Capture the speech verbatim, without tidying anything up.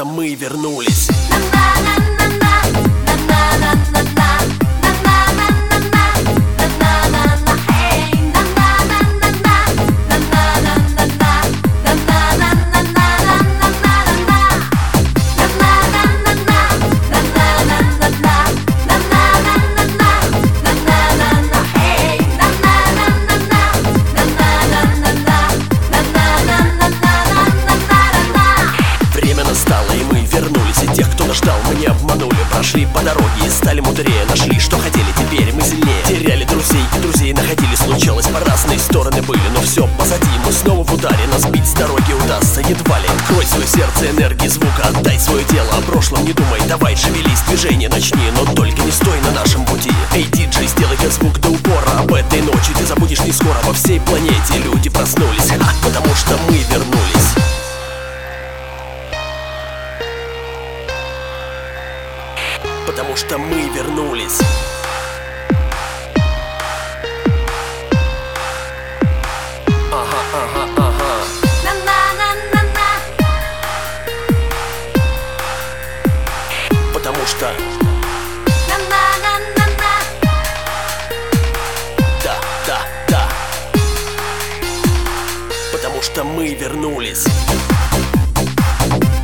что мы вернулись. Настало, и мы вернулись, и тех, кто нас ждал, мы не обманули. Прошли по дороге и стали мудрее, нашли, что хотели, теперь мы сильнее. Теряли друзей и друзей находили, случалось, по разные стороны были. Но все позади, мы снова в ударе, нас бить с дороги удастся едва ли. Крой свое сердце энергии звука, отдай свое тело, о прошлом не думай. Давай, шевелись, движение начни, но только не стой на нашем пути. Эй, диджей, сделай-ка звук до упора, об этой ночи ты забудешь не скоро. Во всей планете люди проснулись, ха, потому что мы вернулись. Потому что мы вернулись. Ага, ага, ага. Потому что да, да, да. Потому что мы вернулись.